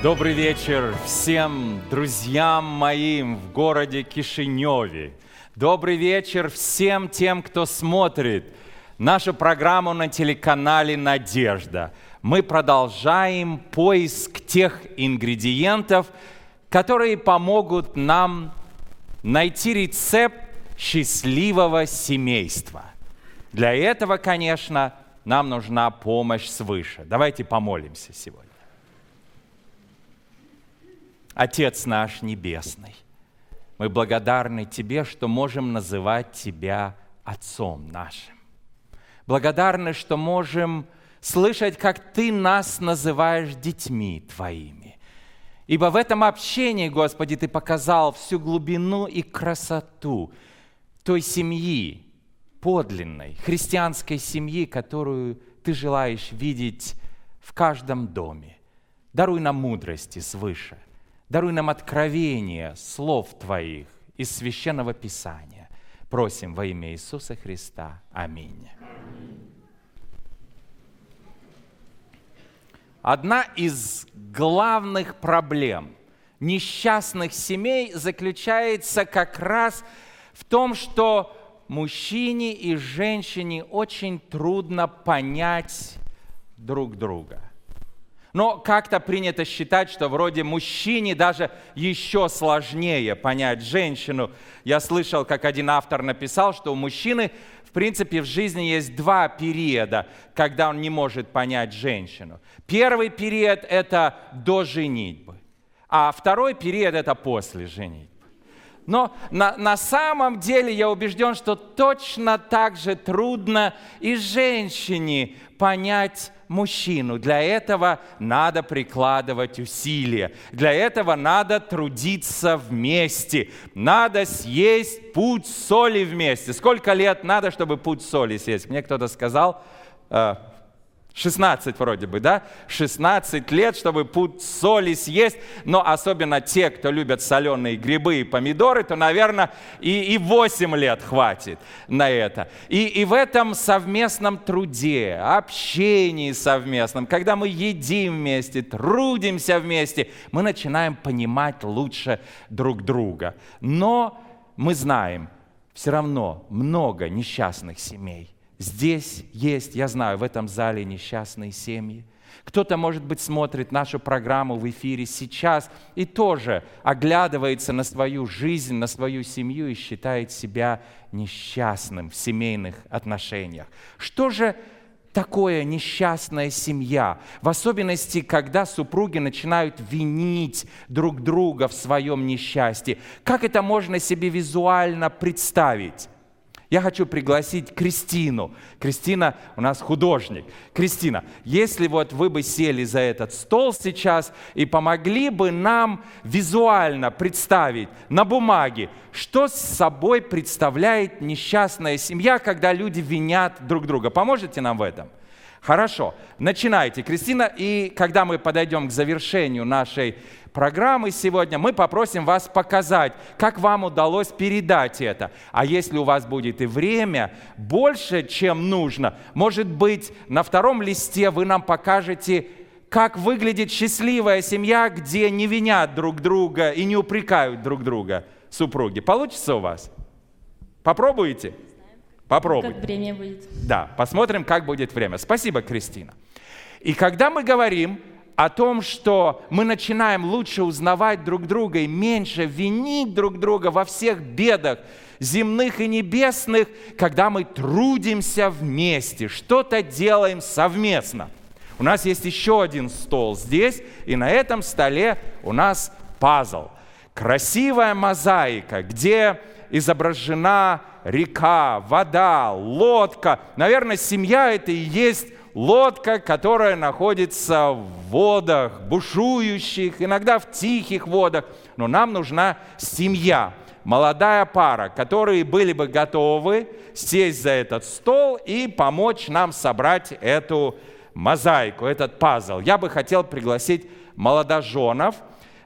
Добрый вечер всем друзьям моим в городе Кишиневе. Добрый вечер всем тем, кто смотрит нашу программу на телеканале «Надежда». Мы продолжаем поиск тех ингредиентов, которые помогут нам найти рецепт счастливого семейства. Для этого, конечно, нам нужна помощь свыше. Давайте помолимся сегодня. Отец наш Небесный, мы благодарны Тебе, что можем называть Тебя Отцом нашим. Благодарны, что можем слышать, как Ты нас называешь детьми Твоими. Ибо в этом общении, Господи, Ты показал всю глубину и красоту той семьи, подлинной, христианской семьи, которую Ты желаешь видеть в каждом доме. Даруй нам мудрости свыше. Даруй нам откровение слов Твоих из Священного Писания. Просим во имя Иисуса Христа. Аминь. Одна из главных проблем несчастных семей заключается как раз в том, что мужчине и женщине очень трудно понять друг друга. Но как-то принято считать, что вроде мужчине даже еще сложнее понять женщину. Я слышал, как один автор написал, что у мужчины, в принципе, в жизни есть два периода, когда он не может понять женщину. Первый период – это до женитьбы, а второй период – это после женитьбы. Но на самом деле я убежден, что точно так же трудно и женщине понять мужчину. Для этого надо прикладывать усилия. Для этого надо трудиться вместе. Надо съесть пуд соли вместе. Сколько лет надо, чтобы пуд соли съесть? Мне кто-то сказал, 16 вроде бы, да? 16 лет, чтобы пуд соли съесть. Но особенно те, кто любят соленые грибы и помидоры, то, наверное, и 8 лет хватит на это. И в этом совместном труде, общении совместном, когда мы едим вместе, трудимся вместе, мы начинаем понимать лучше друг друга. Но мы знаем, все равно много несчастных семей. Здесь есть, я знаю, в этом зале несчастные семьи. Кто-то, может быть, смотрит нашу программу в эфире сейчас и тоже оглядывается на свою жизнь, на свою семью и считает себя несчастным в семейных отношениях. Что же такое несчастная семья? В особенности, когда супруги начинают винить друг друга в своем несчастье. Как это можно себе визуально представить? Я хочу пригласить Кристину. Кристина у нас художник. Кристина, если вот вы бы сели за этот стол сейчас и помогли бы нам визуально представить на бумаге, что с собой представляет несчастная семья, когда люди винят друг друга. Поможете нам в этом? Хорошо. Начинайте, Кристина. И когда мы подойдем к завершению нашей программы сегодня, мы попросим вас показать, как вам удалось передать это. А если у вас будет и время больше, чем нужно, может быть, на втором листе вы нам покажете, как выглядит счастливая семья, где не винят друг друга и не упрекают друг друга супруги. Получится у вас? Попробуете? Попробуйте. Как время будет. Да, посмотрим, как будет время. Спасибо, Кристина. И когда мы говорим о том, что мы начинаем лучше узнавать друг друга и меньше винить друг друга во всех бедах земных и небесных, когда мы трудимся вместе, что-то делаем совместно. У нас есть еще один стол здесь, и на этом столе у нас пазл. Красивая мозаика, где изображена река, вода, лодка. Наверное, семья – это и есть лодка, которая находится в водах, бушующих, иногда в тихих водах. Но нам нужна семья, молодая пара, которые были бы готовы сесть за этот стол и помочь нам собрать эту мозаику, этот пазл. Я бы хотел пригласить молодоженов,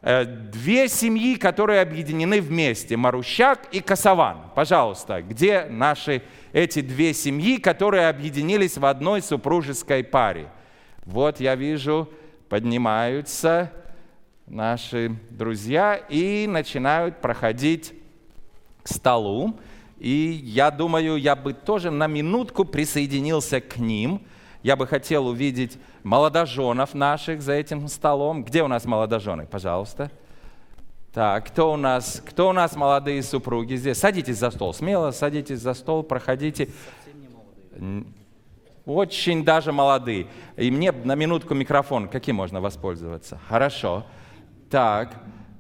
две семьи, которые объединены вместе, Марущак и Косован. Пожалуйста, где наши эти две семьи, которые объединились в одной супружеской паре? Вот я вижу, поднимаются. наши друзья и начинают проходить к столу. И я думаю, я бы тоже на минутку присоединился к ним. Я бы хотел увидеть молодоженов наших за этим столом. Где у нас молодожены? Пожалуйста. Так, кто у нас молодые супруги здесь? Садитесь за стол, смело садитесь за стол, проходите. Совсем не молодые. Очень даже молодые. И мне на минутку микрофон, каким можно воспользоваться? Хорошо. Так,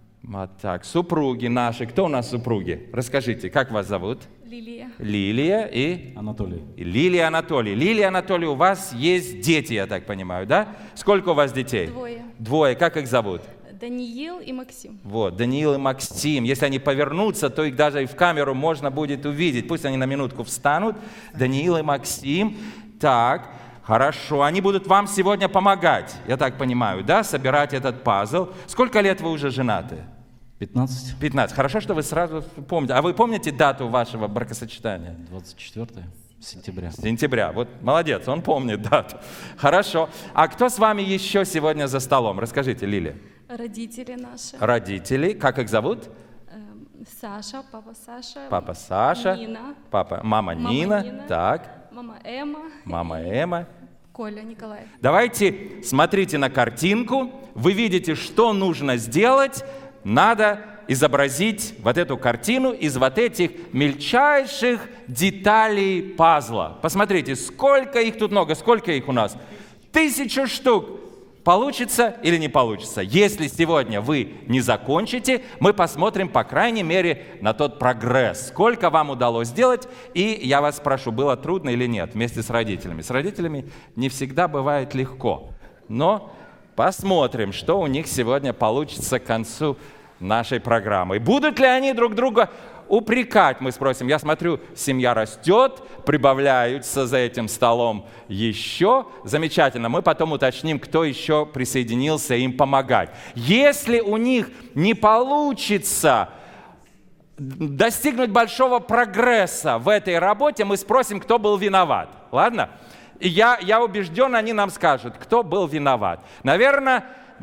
супруги наши. Кто у нас супруги? Расскажите, как вас зовут? Лилия. Лилия и? Анатолий. Лилия, Анатолий. Лилия, Анатолий, у вас есть дети, я так понимаю, да? Сколько у вас детей? Двое. Как их зовут? Даниил и Максим. Вот, Даниил и Максим. Если они повернутся, то их даже и в камеру можно будет увидеть. Пусть они на минутку встанут. Даниил и Максим. Так, хорошо. Они будут вам сегодня помогать, я так понимаю, да? Собирать этот пазл. Сколько лет вы уже женаты? 15. 15. Хорошо, что вы сразу помните. А вы помните дату вашего бракосочетания? 24 сентября. Сентября. Вот молодец, он помнит дату. Хорошо. А кто с вами еще сегодня за столом? Расскажите, Лилия. Родители наши. Родители. Как их зовут? Саша, папа Саша. Папа Саша. Нина. Мама Нина. Так. Мама Эмма. Мама Эмма. Коля, Николай. Давайте смотрите на картинку. Вы видите, что нужно сделать. Надо изобразить вот эту картину из вот этих мельчайших деталей пазла. Посмотрите, сколько их тут много, сколько их у нас? 1000 штук. Получится или не получится? Если сегодня вы не закончите, мы посмотрим, по крайней мере, на тот прогресс. Сколько вам удалось сделать? И я вас спрошу, было трудно или нет вместе с родителями? С родителями не всегда бывает легко. Но посмотрим, что у них сегодня получится к концу нашей программы. Будут ли они друг друга упрекать, мы спросим. Я смотрю, семья растет, прибавляются за этим столом еще. Замечательно. Мы потом уточним, кто еще присоединился им помогать. Если у них не получится достигнуть большого прогресса в этой работе, мы спросим, кто был виноват. Ладно? И я убежден, они нам скажут, кто был виноват. Наверное,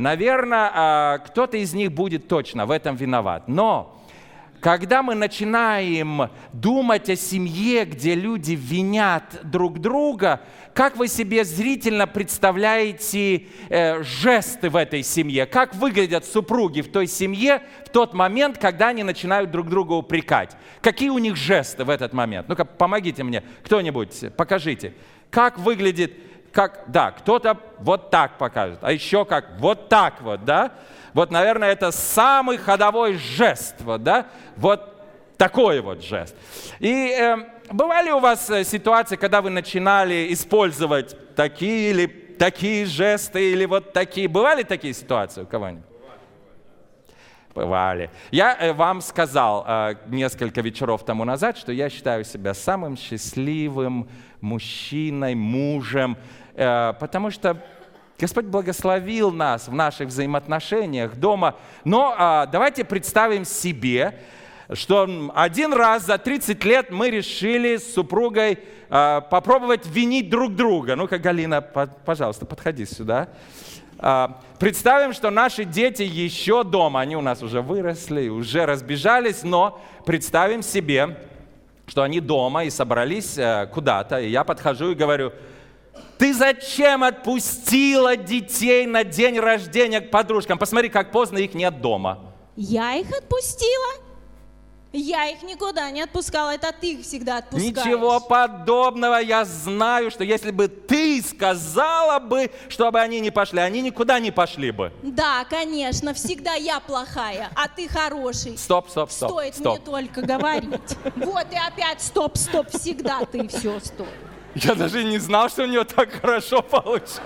кто-то из них будет точно в этом виноват. Но когда мы начинаем думать о семье, где люди винят друг друга, как вы себе зрительно представляете жесты в этой семье? Как выглядят супруги в той семье в тот момент, когда они начинают друг друга упрекать? Какие у них жесты в этот момент? Ну-ка, помогите мне, кто-нибудь, покажите. Как выглядит, кто-то вот так покажет, а еще как вот так вот, да? Вот, наверное, это самый ходовой жест, вот, да? Вот такой вот жест. И бывали у вас ситуации, когда вы начинали использовать такие или такие жесты, или вот такие? Бывали такие ситуации у кого-нибудь? Бывали. Я вам сказал несколько вечеров тому назад, что я считаю себя самым счастливым мужчиной, мужем, потому что Господь благословил нас в наших взаимоотношениях дома. Но давайте представим себе, что один раз за 30 лет мы решили с супругой попробовать винить друг друга. Ну-ка, Галина, пожалуйста, подходи сюда. Представим, что наши дети еще дома, они у нас уже выросли, уже разбежались, но представим себе, что они дома и собрались куда-то, и я подхожу и говорю: ты зачем отпустила детей на день рождения к подружкам? Посмотри, как поздно, их нет дома. Я их отпустила? Я их никуда не отпускала, это ты их всегда отпускаешь. Ничего подобного. Я знаю, что если бы ты сказала бы, чтобы они не пошли, они никуда не пошли бы. Да, конечно, всегда я плохая, а ты хороший. Стоп. Стоит мне только говорить. Вот и опять стоп, всегда ты все стоп. Я даже не знал, что у нее так хорошо получается.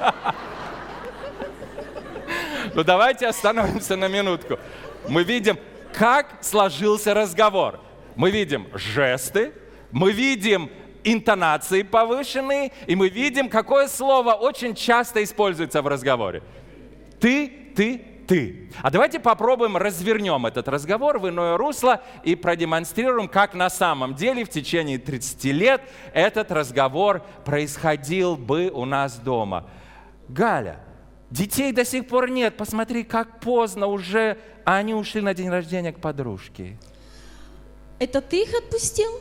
Ну давайте остановимся на минутку. Мы видим, как сложился разговор. Мы видим жесты, мы видим интонации повышенные, и мы видим, какое слово очень часто используется в разговоре. Ты. А давайте попробуем развернем этот разговор в иное русло и продемонстрируем, как на самом деле в течение 30 лет этот разговор происходил бы у нас дома. Галя, Детей до сих пор нет. Посмотри, как поздно уже они ушли на день рождения к подружке. Это ты их отпустил?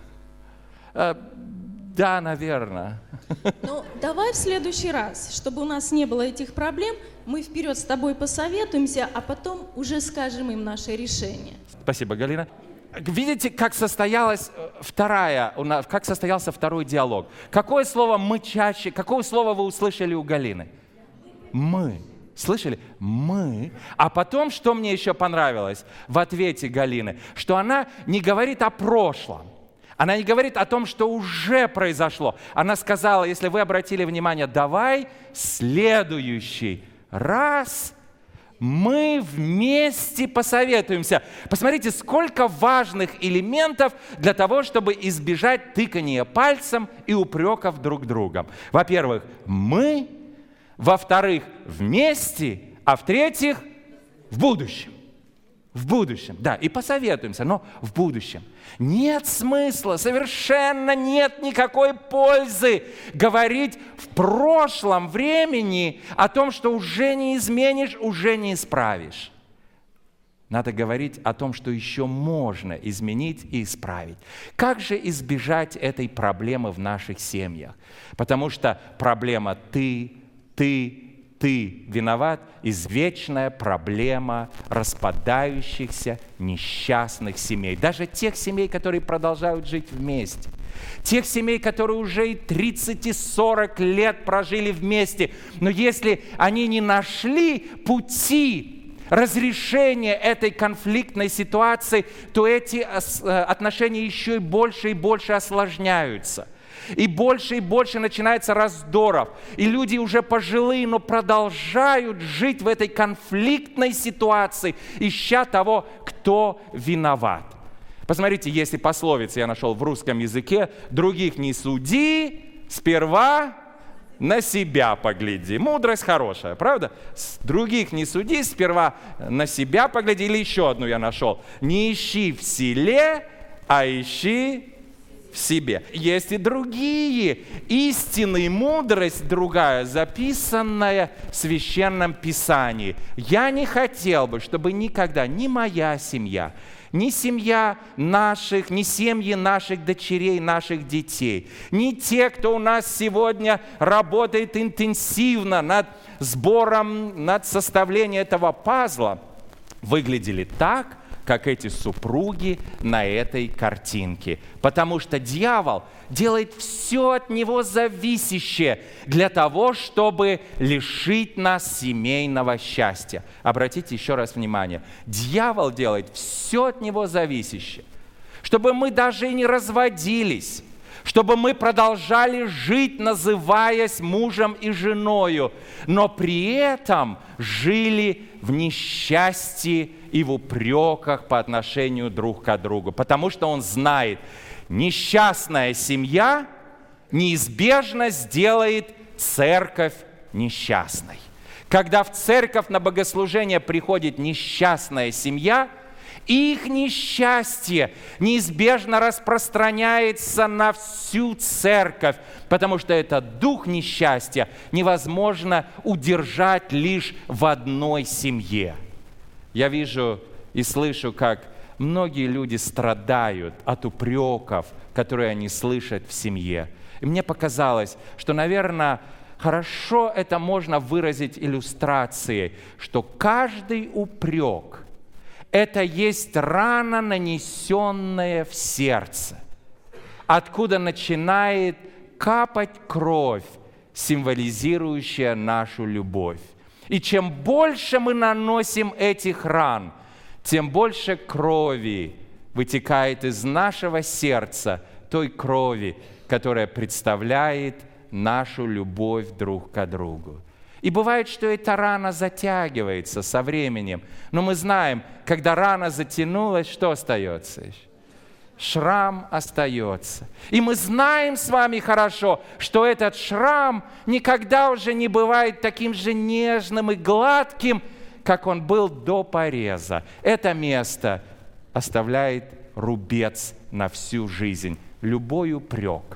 Да, наверное. Ну, давай в следующий раз, чтобы у нас не было этих проблем, мы вперед с тобой посоветуемся, а потом уже скажем им наше решение. Спасибо, Галина. Видите, как состоялся второй диалог? Какое слово вы услышали у Галины? Мы. Слышали? Мы. А потом, что мне еще понравилось в ответе Галины, что она не говорит о прошлом. Она не говорит о том, что уже произошло. Она сказала, если вы обратили внимание, давай следующий раз мы вместе посоветуемся. Посмотрите, сколько важных элементов для того, чтобы избежать тыкания пальцем и упреков друг другом. Во-первых, мы. Во-вторых, вместе. А в-третьих, в будущем. В будущем, да, и посоветуемся, но в будущем. Нет смысла, совершенно нет никакой пользы говорить в прошлом времени о том, что уже не изменишь, уже не исправишь. Надо говорить о том, что еще можно изменить и исправить. Как же избежать этой проблемы в наших семьях? Потому что проблема ты виноват, извечная проблема распадающихся несчастных семей. Даже тех семей, которые продолжают жить вместе. Тех семей, которые уже и 30, и 40 лет прожили вместе. Но если они не нашли пути разрешения этой конфликтной ситуации, то эти отношения еще и больше осложняются. И больше начинается раздоров. И люди уже пожилые, но продолжают жить в этой конфликтной ситуации, ища того, кто виноват. Посмотрите, если пословица я нашел в русском языке: других не суди, сперва на себя погляди. Мудрость хорошая, правда? Других не суди, сперва на себя погляди. Или еще одну я нашел: не ищи в селе, а ищи в себе. Есть и другие истины, мудрость другая, записанная в Священном Писании. Я не хотел бы, чтобы никогда ни моя семья, ни семья наших, ни семьи наших дочерей, наших детей, ни те, кто у нас сегодня работает интенсивно над сбором, над составлением этого пазла, выглядели так, как эти супруги на этой картинке. Потому что дьявол делает все от него зависящее для того, чтобы лишить нас семейного счастья. Обратите еще раз внимание. Дьявол делает все от него зависящее, чтобы мы даже и не разводились, чтобы мы продолжали жить, называясь мужем и женою, но при этом жили в несчастье и в упреках по отношению друг к другу. Потому что он знает, несчастная семья неизбежно сделает церковь несчастной. Когда в церковь на богослужение приходит несчастная семья, их несчастье неизбежно распространяется на всю церковь, потому что этот дух несчастья невозможно удержать лишь в одной семье. Я вижу и слышу, как многие люди страдают от упреков, которые они слышат в семье. И мне показалось, что, наверное, хорошо это можно выразить иллюстрацией, что каждый упрек – это есть рана, нанесенная в сердце, откуда начинает капать кровь, символизирующая нашу любовь. И чем больше мы наносим этих ран, тем больше крови вытекает из нашего сердца, той крови, которая представляет нашу любовь друг к другу. И бывает, что эта рана затягивается со временем. Но мы знаем, когда рана затянулась, что остается? Шрам остается. И мы знаем с вами хорошо, что этот шрам никогда уже не бывает таким же нежным и гладким, как он был до пореза. Это место оставляет рубец на всю жизнь. Любой упрек,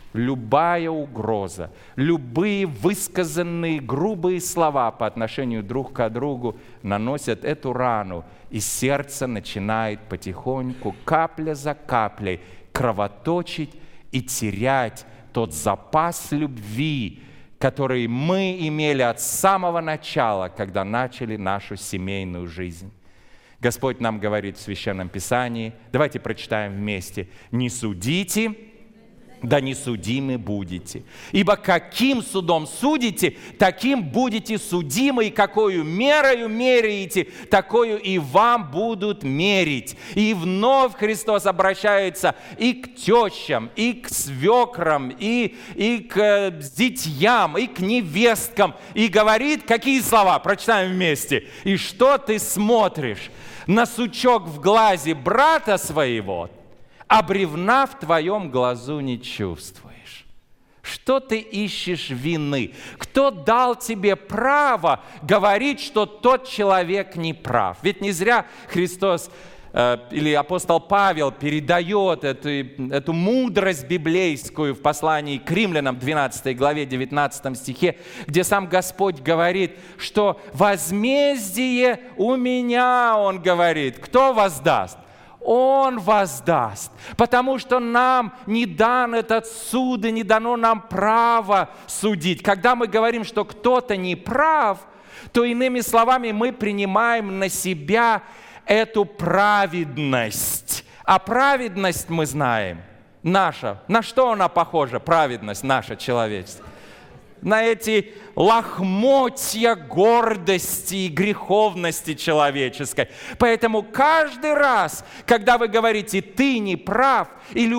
любая угроза, любые высказанные грубые слова по отношению друг к другу наносят эту рану, и сердце начинает потихоньку, капля за каплей, кровоточить и терять тот запас любви, который мы имели от самого начала, когда начали нашу семейную жизнь. Господь нам говорит в Священном Писании, давайте прочитаем вместе: «Не судите, да не судимы будете. Ибо каким судом судите, таким будете судимы, и какою мерою меряете, такою и вам будут мерить». И вновь Христос обращается и к тещам, и к свекрам, и к зятьям, и к невесткам, и говорит, какие слова? Прочитаем вместе. «И что ты смотришь на сучок в глазе брата своего, а бревна в твоем глазу не чувствуешь?» Что ты ищешь вины? Кто дал тебе право говорить, что тот человек не прав? Ведь не зря Христос или апостол Павел передает эту мудрость библейскую в послании к Римлянам, 12 главе, 19 стихе, где сам Господь говорит, что возмездие у меня, Он говорит. Кто воздаст? Он воздаст, потому что нам не дан этот суд, и не дано нам право судить. Когда мы говорим, что кто-то не прав, то, иными словами, мы принимаем на себя эту праведность. А праведность, мы знаем, наша. На что она похожа, праведность наша человеческая? На эти лохмотья гордости и греховности человеческой. Поэтому каждый раз, когда вы говорите «ты не прав» или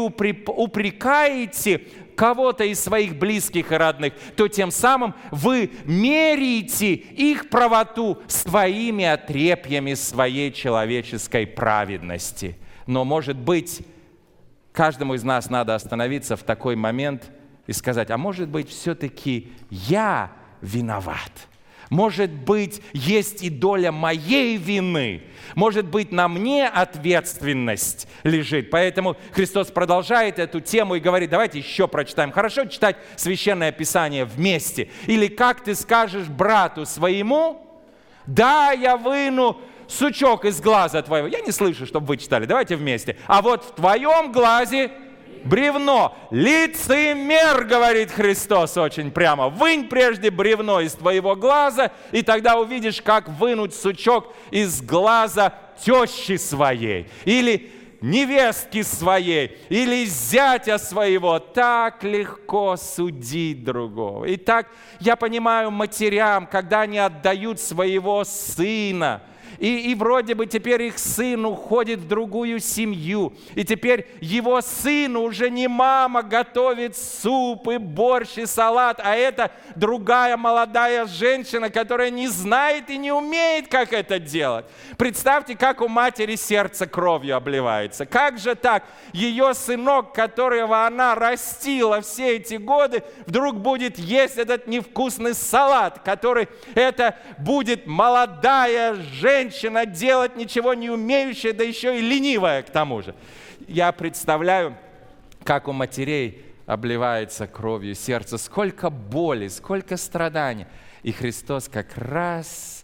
упрекаете кого-то из своих близких и родных, то тем самым вы меряете их правоту своими отрепьями своей человеческой праведности. Но, может быть, каждому из нас надо остановиться в такой момент и сказать: а может быть, все-таки я виноват? Может быть, есть и доля моей вины. Может быть, на мне ответственность лежит. Поэтому Христос продолжает эту тему и говорит: давайте еще прочитаем. Хорошо читать Священное Писание вместе. Или как ты скажешь брату своему: да, я выну сучок из глаза твоего. Я не слышу, чтобы вы читали. Давайте вместе. А вот в твоем глазе бревно. Лицемер, говорит Христос очень прямо. Вынь прежде бревно из твоего глаза, и тогда увидишь, как вынуть сучок из глаза тещи своей. Или невестки своей, или зятя своего. Так легко судить другого. И так я понимаю матерям, когда они отдают своего сына, и вроде бы теперь их сын уходит в другую семью. И теперь его сыну уже не мама готовит суп и борщ и салат, а это другая молодая женщина, которая не знает и не умеет, как это делать. Представьте, как у матери сердце кровью обливается. Как же так? Ее сынок, которого она растила все эти годы, вдруг будет есть этот невкусный салат, который это будет молодая женщина делать, ничего не умеющая, да еще и ленивая к тому же. Я представляю, как у матерей обливается кровью сердце, сколько боли, сколько страданий. И Христос как раз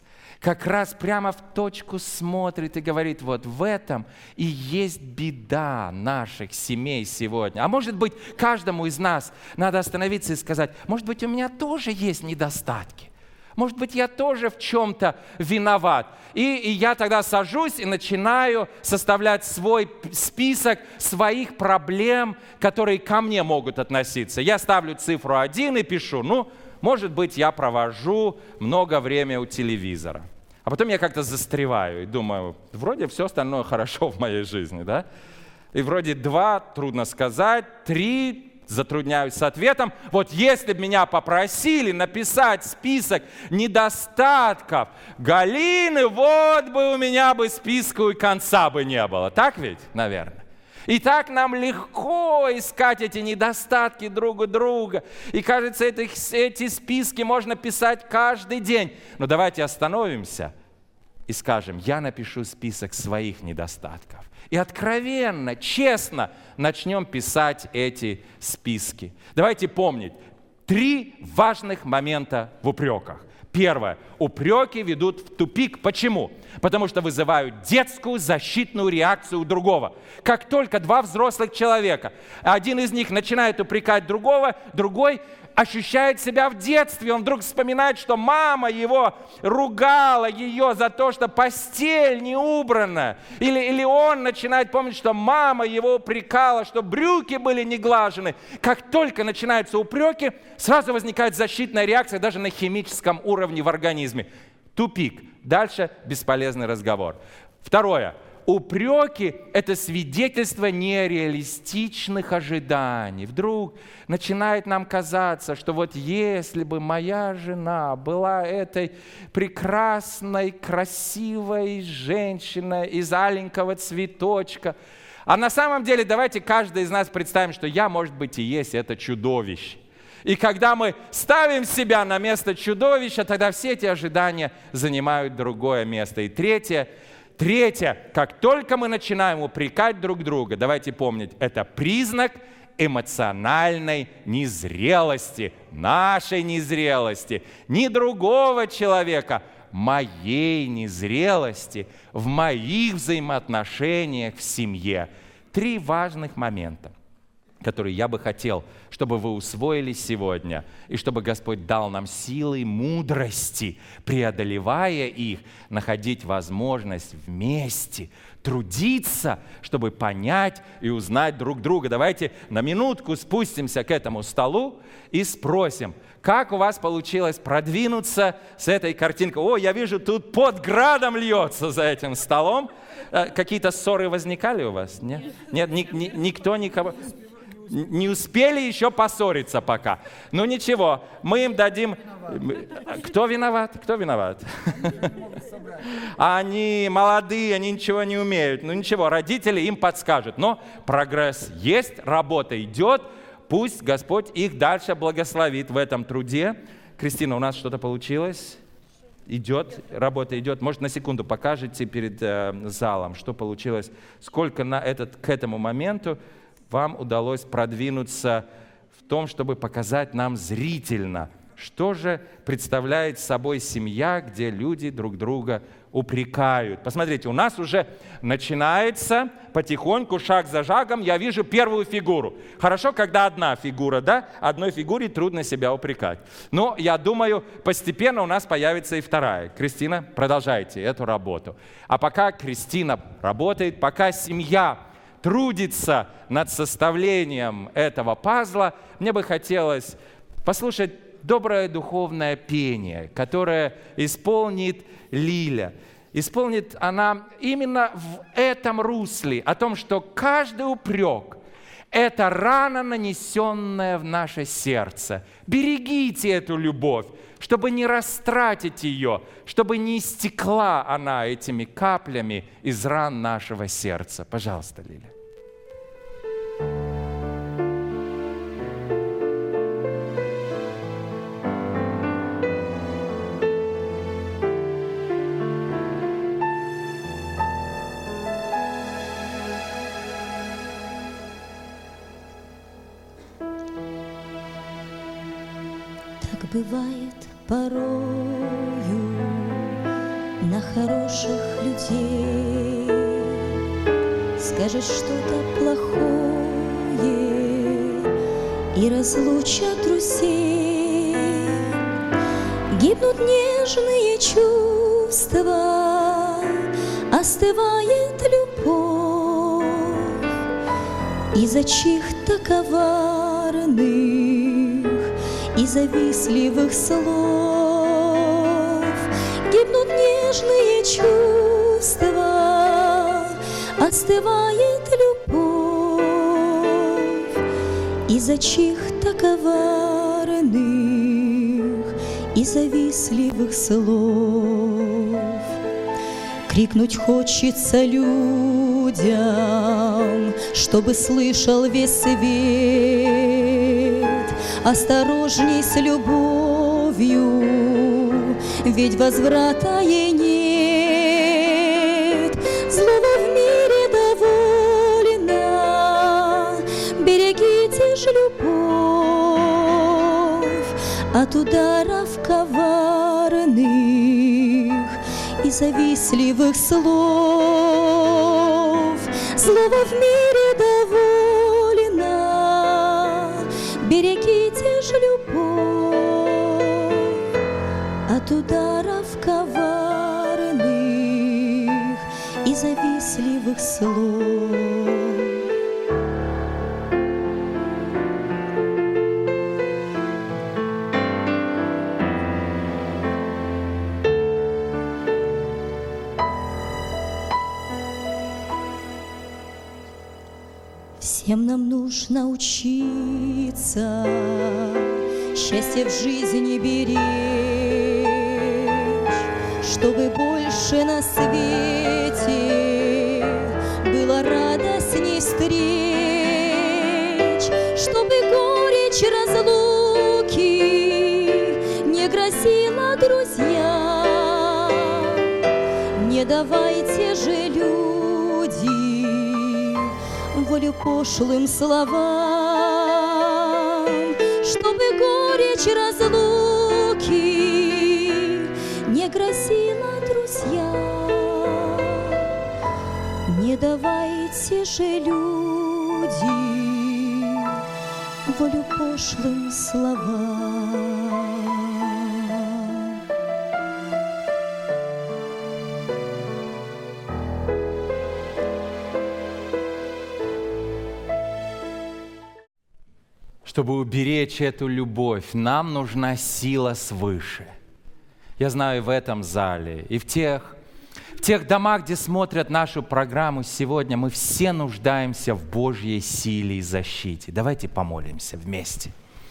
прямо в точку смотрит и говорит: вот в этом и есть беда наших семей сегодня. А может быть, каждому из нас надо остановиться и сказать: может быть, у меня тоже есть недостатки. Может быть, я тоже в чем-то виноват. И я тогда сажусь и начинаю составлять свой список своих проблем, которые ко мне могут относиться. Я ставлю цифру 1 и пишу: может быть, я провожу много времени у телевизора. А потом я как-то застреваю и думаю: вроде все остальное хорошо в моей жизни, да? И вроде 2, трудно сказать, 3, затрудняюсь с ответом. Вот если бы меня попросили написать список недостатков Галины, вот бы у меня бы списку и конца бы не было. Так ведь, наверное? И так нам легко искать эти недостатки друг у друга. И кажется, эти списки можно писать каждый день. Но давайте остановимся и скажем: я напишу список своих недостатков. И откровенно, честно начнем писать эти списки. Давайте помнить 3 важных момента в упреках. Первое. Упреки ведут в тупик. Почему? Потому что вызывают детскую защитную реакцию у другого. Как только 2 взрослых человека, один из них начинает упрекать другого, другой ощущает себя в детстве. Он вдруг вспоминает, что мама его ругала ее за то, что постель не убрана. Или он начинает помнить, что мама его упрекала, что брюки были не глажены. Как только начинаются упреки, сразу возникает защитная реакция даже на химическом уровне в организме. Тупик. Дальше бесполезный разговор. Второе. Упреки – это свидетельство нереалистичных ожиданий. Вдруг начинает нам казаться, что вот если бы моя жена была этой прекрасной, красивой женщиной из аленького цветочка. А на самом деле давайте каждый из нас представим, что я, может быть, и есть это чудовище. И когда мы ставим себя на место чудовища, тогда все эти ожидания занимают другое место. И третье, как только мы начинаем упрекать друг друга, давайте помнить, это признак эмоциональной незрелости, нашей незрелости, не другого человека, моей незрелости в моих взаимоотношениях в семье. 3 важных момента, которые я бы хотел, чтобы вы усвоили сегодня, и чтобы Господь дал нам силы и мудрости, преодолевая их, находить возможность вместе трудиться, чтобы понять и узнать друг друга. Давайте на минутку спустимся к этому столу и спросим, как у вас получилось продвинуться с этой картинкой. О, я вижу, тут под градом льется за этим столом. Какие-то ссоры возникали у вас? Нет? Нет, никто никого... Не успели еще поссориться пока. Ну ничего, мы им дадим... Кто виноват? Кто виноват? Они молодые, они ничего не умеют. Ну ничего, родители им подскажут. Но прогресс есть, работа идет. Пусть Господь их дальше благословит в этом труде. Кристина, у нас что-то получилось? Идет, работа идет. Может, на секунду покажете перед залом, что получилось? Сколько к этому моменту вам удалось продвинуться в том, чтобы показать нам зрительно, что же представляет собой семья, где люди друг друга упрекают. Посмотрите, у нас уже начинается потихоньку, шаг за шагом, я вижу первую фигуру. Хорошо, когда одна фигура, да? Одной фигуре трудно себя упрекать. Но я думаю, постепенно у нас появится и вторая. Кристина, продолжайте эту работу. А пока Кристина работает, пока семья трудится над составлением этого пазла, мне бы хотелось послушать доброе духовное пение, которое исполнит Лиля. Исполнит она именно в этом русле, о том, что каждый упрек – это рана, нанесенная в наше сердце. Берегите эту любовь, чтобы не растратить ее, чтобы не истекла она этими каплями из ран нашего сердца. Пожалуйста, Лиля. Так бывает порою на хороших людей. Скажешь что-то плохое и разлучат друзей. Гибнут нежные чувства, остывает любовь из-за чьих-то коварных и завистливых слов. Гибнут нежные чувства, остывает любовь из-за чьих-то коварных и завистливых слов. Крикнуть хочется людям, чтобы слышал весь свет. Осторожней с любовью, ведь возврата ей нет. ударов коварных и завистливых слов. Злого в мире довольно, берегите ж любовь от ударов коварных и завистливых слов. Всем нам нужно учиться счастье в жизни беречь, чтобы больше на свете было радостней встреч, чтобы горечь разлуки не грозила друзьям. Не давайте же, люди, волю пошлым словам, чтобы горечь разлуки не грозила друзьям. Не давайте же, люди, волю пошлым словам. Чтобы уберечь эту любовь, нам нужна сила свыше. Я знаю, в этом зале и в тех домах, где смотрят нашу программу сегодня, мы все нуждаемся в Божьей силе и защите. Давайте помолимся вместе.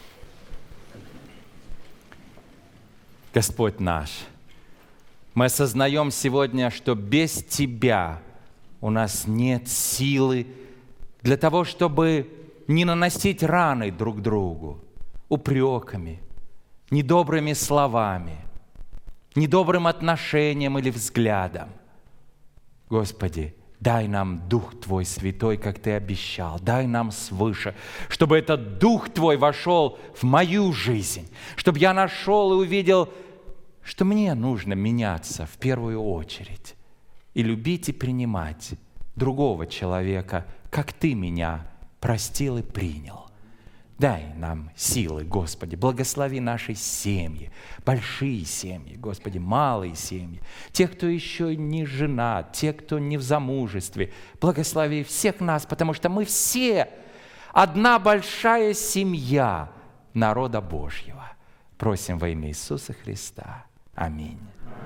Господь наш, мы осознаем сегодня, что без Тебя у нас нет силы для того, чтобы не наносить раны друг другу упреками, недобрыми словами, недобрым отношением или взглядом. Господи, дай нам Дух Твой Святой, как Ты обещал. Дай нам свыше, чтобы этот Дух Твой вошел в мою жизнь, чтобы я нашел и увидел, что мне нужно меняться в первую очередь и любить и принимать другого человека, как Ты меня простил и принял. Дай нам силы, Господи, благослови наши семьи, большие семьи, Господи, малые семьи, те, кто еще не женат, те, кто не в замужестве. Благослови всех нас, потому что мы все одна большая семья народа Божьего. Просим во имя Иисуса Христа. Аминь.